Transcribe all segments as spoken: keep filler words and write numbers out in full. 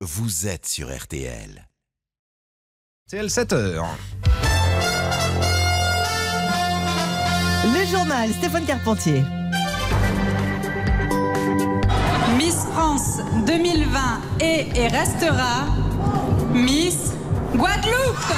Vous êtes sur R T L. C'est L sept heures. Le journal, Stéphane Carpentier. Miss France deux mille vingt est et restera Miss Guadeloupe.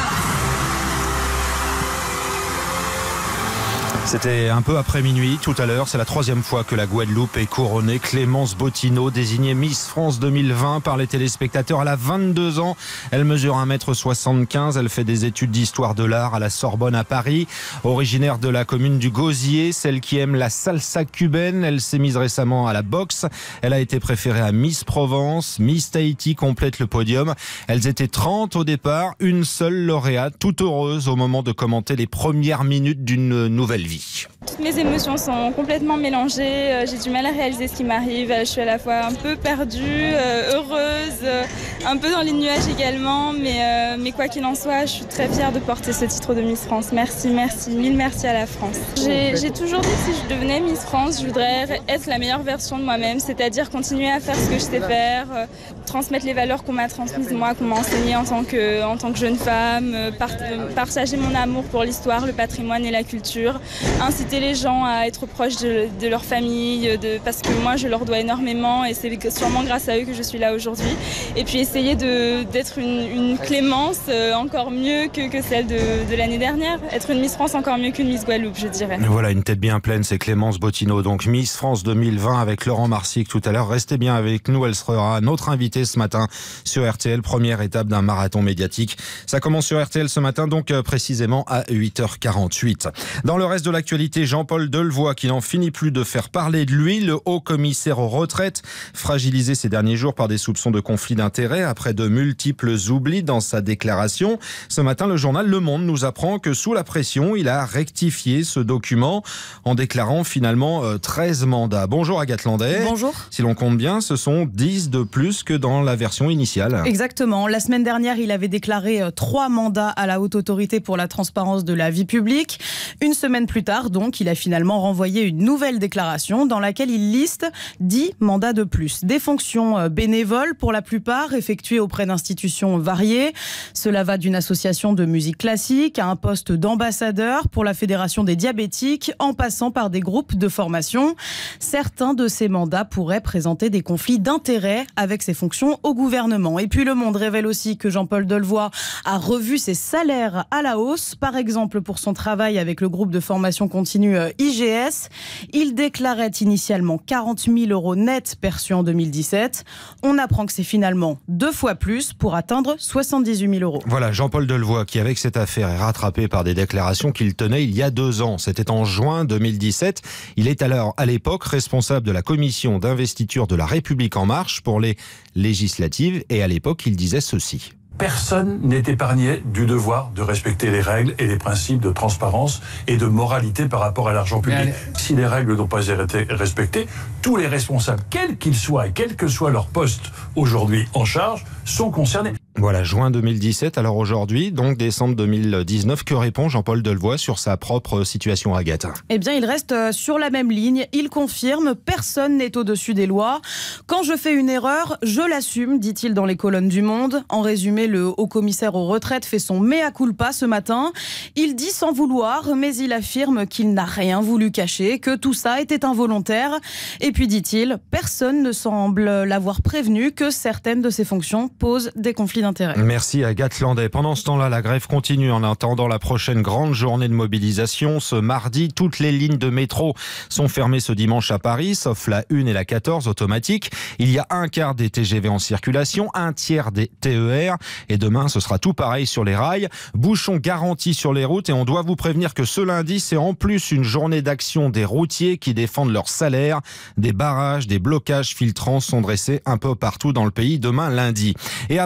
C'était un peu après minuit tout à l'heure. C'est la troisième fois que la Guadeloupe est couronnée. Clémence Bottineau, désignée Miss France deux mille vingt par les téléspectateurs. Elle a vingt-deux ans. Elle mesure un mètre soixante-quinze. Elle fait des études d'histoire de l'art à la Sorbonne à Paris. Originaire de la commune du Gosier, celle qui aime la salsa cubaine. Elle s'est mise récemment à la boxe. Elle a été préférée à Miss Provence. Miss Tahiti complète le podium. Elles étaient trente au départ. Une seule lauréate, toute heureuse au moment de commenter les premières minutes d'une nouvelle vie. Toutes mes émotions sont complètement mélangées, j'ai du mal à réaliser ce qui m'arrive, je suis à la fois un peu perdue, heureuse, un peu dans les nuages également, mais, mais quoi qu'il en soit, je suis très fière de porter ce titre de Miss France. Merci, merci, mille merci à la France. J'ai, j'ai toujours dit que si je devenais Miss France, je voudrais être la meilleure version de moi-même, c'est-à-dire continuer à faire ce que je sais faire, transmettre les valeurs qu'on m'a transmises moi, qu'on m'a enseignées en tant que, en tant que jeune femme, part, partager mon amour pour l'histoire, le patrimoine et la culture, inciter les gens à être proches de, de leur famille, de, parce que moi je leur dois énormément et c'est sûrement grâce à eux que je suis là aujourd'hui. Et puis essayer de, d'être une, une Clémence encore mieux que, que celle de, de l'année dernière. Être une Miss France encore mieux qu'une Miss Guadeloupe, je dirais. Voilà, une tête bien pleine, c'est Clémence Bottineau, donc Miss France deux mille vingt avec Laurent Marsic tout à l'heure. Restez bien avec nous, elle sera notre invitée ce matin sur R T L. Première étape d'un marathon médiatique. Ça commence sur R T L ce matin, donc précisément à huit heures quarante-huit. Dans le reste de l'actualité, Jean-Paul Delevoye qui n'en finit plus de faire parler de lui. Le haut-commissaire aux retraites, fragilisé ces derniers jours par des soupçons de conflit d'intérêts après de multiples oublis dans sa déclaration. Ce matin, le journal Le Monde nous apprend que sous la pression, il a rectifié ce document en déclarant finalement euh, treize mandats. Bonjour Agathe Landais. Bonjour. Si l'on compte bien, ce sont dix de plus que dans la version initiale. Exactement. La semaine dernière, il avait déclaré trois mandats à la Haute Autorité pour la transparence de la vie publique. Une semaine plus tard, donc, il a finalement renvoyé une nouvelle déclaration dans laquelle il liste dix mandats de plus. Des fonctions bénévoles pour la plupart, effectuées auprès d'institutions variées. Cela va d'une association de musique classique à un poste d'ambassadeur pour la Fédération des diabétiques, en passant par des groupes de formation. Certains de ces mandats pourraient présenter des conflits d'intérêts avec ses fonctions au gouvernement. Et puis Le Monde révèle aussi que Jean-Paul Delevoye a revu ses salaires à la hausse, par exemple pour son travail avec le groupe de formation continue I G S. Il déclarait initialement quarante mille euros nets perçus en deux mille dix-sept. On apprend que c'est finalement deux fois plus pour atteindre soixante-dix-huit mille euros. Voilà, Jean-Paul Delevoye qui, avec cette affaire, est rattrapé par des déclarations qu'il tenait il y a deux ans. C'était en juin deux mille dix-sept. Il est alors, à l'époque, responsable de la commission d'investiture de La République En Marche pour les législatives. Et à l'époque, il disait ceci. Personne n'est épargné du devoir de respecter les règles et les principes de transparence et de moralité par rapport à l'argent public. Allez. Si les règles n'ont pas été respectées, tous les responsables, quels qu'ils soient et quel que soit leur poste aujourd'hui en charge, sont concernés. Voilà, juin deux mille dix-sept. Alors aujourd'hui, donc décembre deux mille dix-neuf, que répond Jean-Paul Delevoye sur sa propre situation, Agathe ? Eh bien, il reste sur la même ligne. Il confirme, personne n'est au-dessus des lois. Quand je fais une erreur, je l'assume, dit-il dans les colonnes du Monde. En résumé, le haut-commissaire aux retraites fait son mea culpa ce matin. Il dit sans vouloir, mais il affirme qu'il n'a rien voulu cacher, que tout ça était involontaire. Et puis, dit-il, personne ne semble l'avoir prévenu que certaines de ses fonctions posent des conflits d'intérêt. Merci Agathe Landais. Pendant ce temps-là, la grève continue en attendant la prochaine grande journée de mobilisation. Ce mardi, toutes les lignes de métro sont fermées ce dimanche à Paris, sauf la une et la quatorze automatique. Il y a un quart des T G V en circulation, un tiers des T E R. Et demain, ce sera tout pareil sur les rails. Bouchons garantis sur les routes. Et on doit vous prévenir que ce lundi, c'est en plus une journée d'action des routiers qui défendent leur salaire. Des barrages, des blocages filtrants sont dressés un peu partout dans le pays demain lundi. Et après,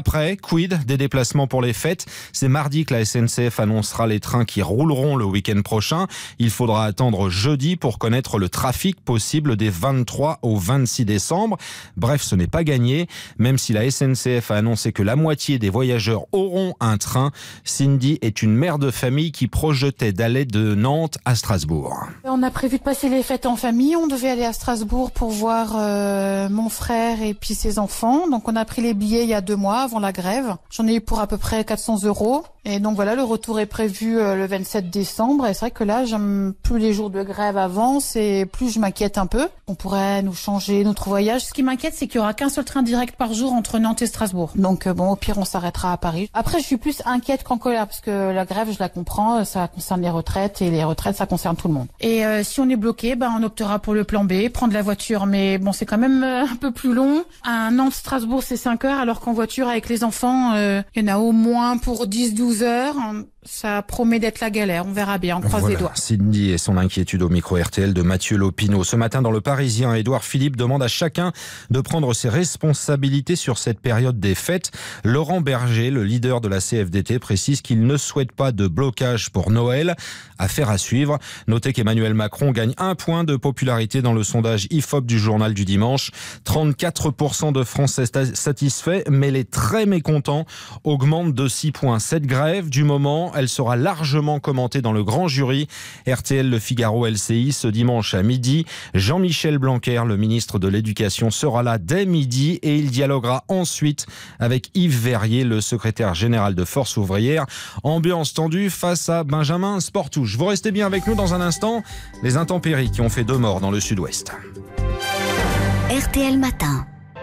quid des déplacements pour les fêtes? C'est mardi que la S N C F annoncera les trains qui rouleront le week-end prochain. Il faudra attendre jeudi pour connaître le trafic possible des vingt-trois au vingt-six décembre. Bref, ce n'est pas gagné. Même si la S N C F a annoncé que la moitié des voyageurs auront un train, Cindy est une mère de famille qui projetait d'aller de Nantes à Strasbourg. On a prévu de passer les fêtes en famille. On devait aller à Strasbourg pour voir euh, mon frère et puis ses enfants. Donc on a pris les billets il y a deux mois avant la grève. J'en ai eu pour à peu près quatre cents euros. Et donc voilà, le retour est prévu euh, le vingt-sept décembre. Et c'est vrai que là, j'aime plus les jours de grève avancent et plus je m'inquiète un peu. On pourrait nous changer notre voyage. Ce qui m'inquiète, c'est qu'il y aura qu'un seul train direct par jour entre Nantes et Strasbourg. Donc euh, bon, au pire, on s'arrêtera à Paris. Après, je suis plus inquiète qu'en colère parce que la grève, je la comprends, ça concerne les retraites et les retraites, ça concerne tout le monde. Et euh, si on est bloqué, ben on optera pour le plan B, prendre la voiture. Mais bon, c'est quand même euh, un peu plus long. À Nantes-Strasbourg, c'est cinq heures, alors qu'en voiture avec les enfants, euh, il y en a au moins pour dix douze heures. Ça promet d'être la galère, on verra bien, on croise voilà, les doigts. Cindy et son inquiétude au micro R T L de Mathieu Lopineau. Ce matin dans Le Parisien, Édouard Philippe demande à chacun de prendre ses responsabilités sur cette période des fêtes. Laurent Berger, le leader de la C F D T, précise qu'il ne souhaite pas de blocage pour Noël. Affaire à suivre. Notez qu'Emmanuel Macron gagne un point de popularité dans le sondage I F O P du journal du dimanche. trente-quatre pour cent de Français satisfaits, mais les très mécontents augmentent de six points. Cette grève, du moment, elle sera largement commentée dans le grand jury. R T L, Le Figaro, L C I, ce dimanche à midi. Jean-Michel Blanquer, le ministre de l'Éducation, sera là dès midi et il dialoguera ensuite avec Yves Verrier, le secrétaire général de Force ouvrière. Ambiance tendue face à Benjamin Sportouche. Vous restez bien avec nous dans un instant. Les intempéries qui ont fait deux morts dans le sud-ouest. R T L Matin.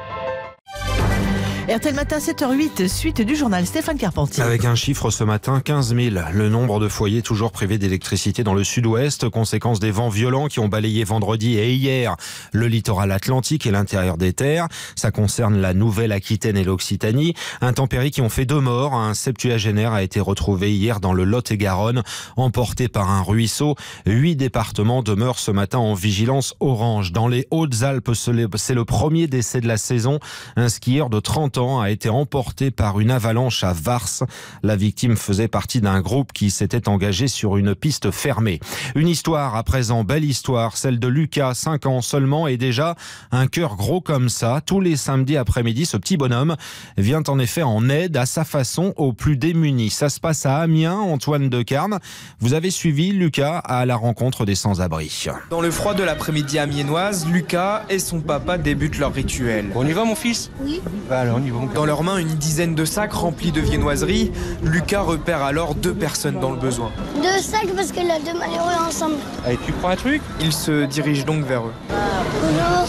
R T L Matin, sept heures huit, suite du journal Stéphane Carpentier. Avec un chiffre ce matin, quinze mille. Le nombre de foyers toujours privés d'électricité dans le sud-ouest, conséquence des vents violents qui ont balayé vendredi et hier le littoral atlantique et l'intérieur des terres. Ça concerne la Nouvelle-Aquitaine et l'Occitanie. Intempéries qui ont fait deux morts. Un septuagénaire a été retrouvé hier dans le Lot-et-Garonne, emporté par un ruisseau. Huit départements demeurent ce matin en vigilance orange. Dans les Hautes-Alpes, c'est le premier décès de la saison. Un skieur de trente ans a été emporté par une avalanche à Vars. La victime faisait partie d'un groupe qui s'était engagé sur une piste fermée. Une histoire à présent, belle histoire, celle de Lucas, cinq ans seulement, et déjà un cœur gros comme ça. Tous les samedis après-midi, ce petit bonhomme vient en effet en aide à sa façon aux plus démunis. Ça se passe à Amiens, Antoine Decarne. Vous avez suivi Lucas à la rencontre des sans-abri. Dans le froid de l'après-midi amiénoise, Lucas et son papa débutent leur rituel. On y va, mon fils? Oui. Bah alors, on y va. Dans leurs mains, une dizaine de sacs remplis de viennoiseries. Lucas repère alors deux personnes dans le besoin. Deux sacs parce que là, deux malheureux ensemble. Allez, tu prends un truc? Il se dirige donc vers eux. Bonjour.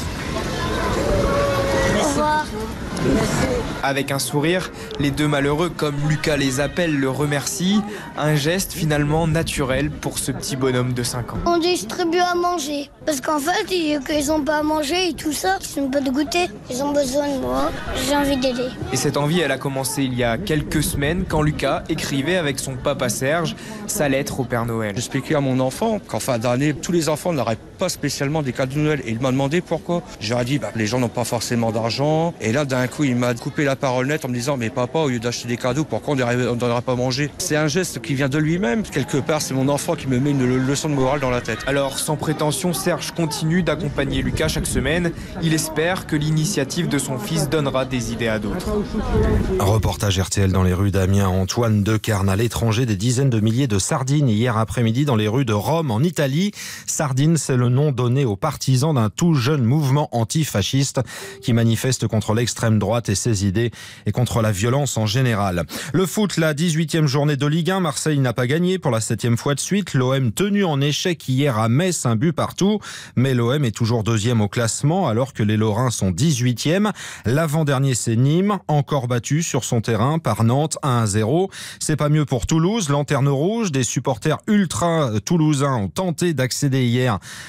Au revoir. Avec un sourire, les deux malheureux, comme Lucas les appelle, le remercient. Un geste finalement naturel pour ce petit bonhomme de cinq ans. On distribue à manger. Parce qu'en fait, ils n'ont pas à manger et tout ça. Ils n'ont pas de goûter. Ils ont besoin de moi. J'ai envie d'aider. Et cette envie, elle a commencé il y a quelques semaines quand Lucas écrivait avec son papa Serge sa lettre au Père Noël. J'expliquais à mon enfant qu'en fin d'année, tous les enfants n'auraient pas spécialement des cadeaux de Noël. Et il m'a demandé pourquoi. J'aurais dit, bah, les gens n'ont pas forcément d'argent. Et là, d'un coup, il m'a coupé la parole nette en me disant, mais papa, au lieu d'acheter des cadeaux, pourquoi on ne donnera pas manger? C'est un geste qui vient de lui-même. Quelque part, c'est mon enfant qui me met une leçon de morale dans la tête. Alors, sans prétention, Serge continue d'accompagner Lucas chaque semaine. Il espère que l'initiative de son fils donnera des idées à d'autres. Reportage R T L dans les rues d'Amiens. Antoine Decarne. À l'étranger, des dizaines de milliers de sardines hier après-midi dans les rues de Rome, en Italie. Sardines, c'est le nom donné aux partisans d'un tout jeune mouvement antifasciste qui manifeste contre l'extrême droite et ses idées et contre la violence en général. Le foot, la dix-huitième journée de Ligue un. Marseille n'a pas gagné pour la septième fois de suite. L'O M tenu en échec hier à Metz, un but partout. Mais l'O M est toujours deuxième au classement alors que les Lorrains sont dix-huitième. L'avant-dernier, c'est Nîmes, encore battu sur son terrain par Nantes un à zéro. C'est pas mieux pour Toulouse. Lanterne rouge, des supporters ultra toulousains ont tenté d'accéder hier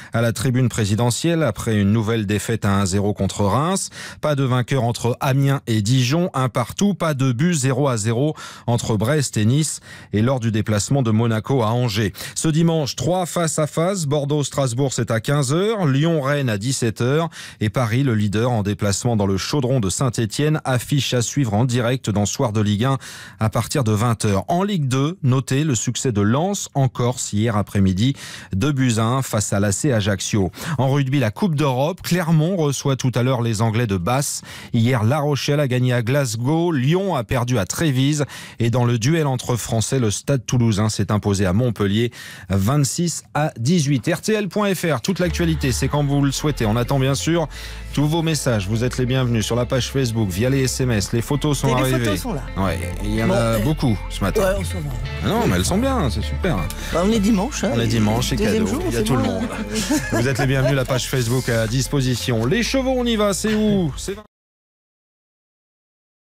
à la tribune présidentielle après une nouvelle défaite à un zéro contre Reims. Pas de vainqueur entre Amiens et Dijon, un partout. Pas de but, zéro à zéro entre Brest et Nice. Et lors du déplacement de Monaco à Angers. Ce dimanche, trois face à face. Bordeaux-Strasbourg, c'est à quinze heures. Lyon-Rennes à dix-sept heures. Et Paris, le leader, en déplacement dans le chaudron de Saint-Étienne, affiche à suivre en direct dans Soir de Ligue un à partir de vingt heures. En Ligue deux, notez le succès de Lens en Corse hier après-midi. deux buts à un face à l'A C Ajaccio. En rugby, la Coupe d'Europe. Clermont reçoit tout à l'heure les Anglais de Basse. Hier, La Rochelle a gagné à Glasgow. Lyon a perdu à Trévise. Et dans le duel entre Français, le Stade Toulousain s'est imposé à Montpellier vingt-six à dix-huit. R T L point F R, toute l'actualité, c'est quand vous le souhaitez. On attend bien sûr tous vos messages. Vous êtes les bienvenus sur la page Facebook, via les S M S. Les photos sont Et arrivées. les photos sont là. Ouais, il y en Bon, a euh, beaucoup ce matin. Ouais, on s'en va. Ah non, mais elles sont bien, c'est super. Bah, on est dimanche. Hein, On est dimanche, c'est deuxième cadeau. jour, Il y a c'est tout le bon. monde. Vous êtes les bienvenus, la page Facebook à disposition. Les chevaux, on y va, c'est où? C'est